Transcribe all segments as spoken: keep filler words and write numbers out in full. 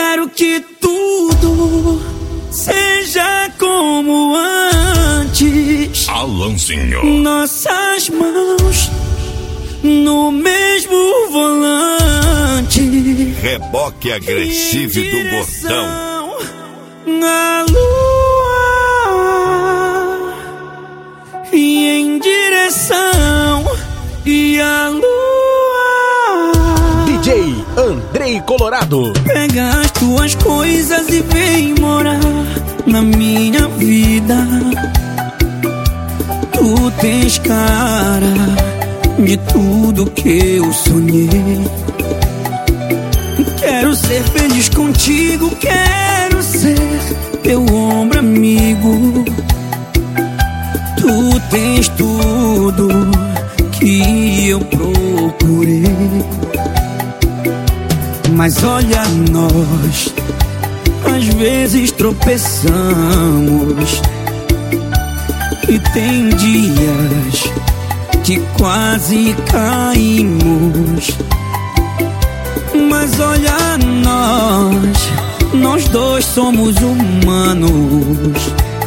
Quero que tudo seja como antes. Alanzinho. Nossas mãos no mesmo volante. Reboque agressivo do Gordão. A lua e em direção e a lua. D J Andrei Colorado. Pega as tuas coisas e vem morar na minha vida. Tu tens cara de tudo que eu sonhei. Quero ser feliz contigo, quero ser teu ombro amigo. Tu tens tudo que eu procurei. Mas olha nós, às vezes tropeçamos e tem dias que quase caímos. Mas olha nós, nós dois somos humanos.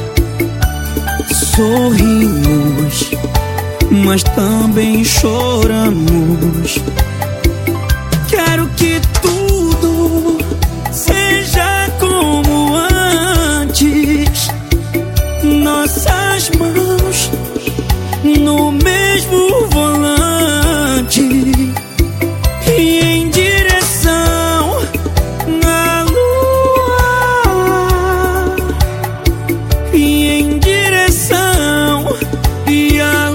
Sorrimos, mas também choramos. Quero que tudo seja como antes. Nossas mãos no mesmo volante e em direção à lua. E em direção e à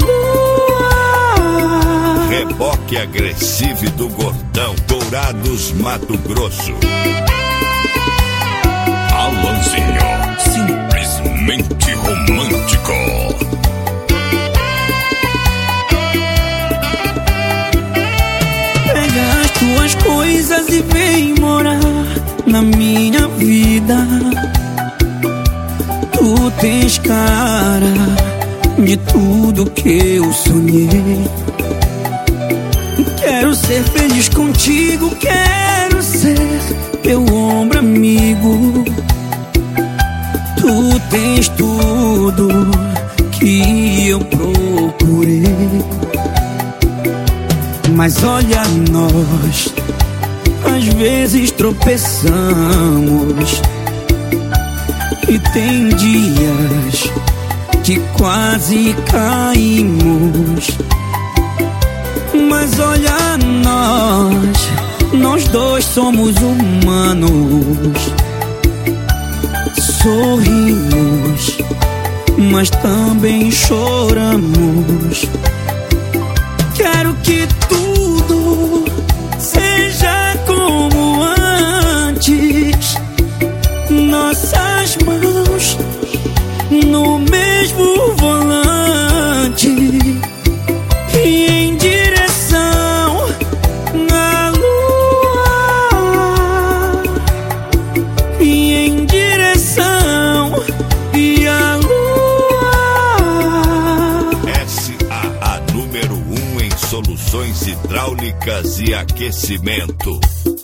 lua. Reboque agressivo do Gordão. Dourados, Mato Grosso. Alanzinho, simplesmente romântico. Pega as tuas coisas e vem morar na minha vida. Tu tens cara de tudo que eu sonhei. Quero ser feliz contigo, quero ser teu ombro amigo. Tu tens tudo que eu procurei. Mas olha nós, às vezes tropeçamos e tem dias que quase caímos. Mas olha nós, nós dois somos humanos. Sorrimos, mas também choramos. Quero que tudo seja como antes. Nossas mãos no mesmo volante e em direção à lua. E em direção e à lua. S A A número um em soluções hidráulicas e aquecimento.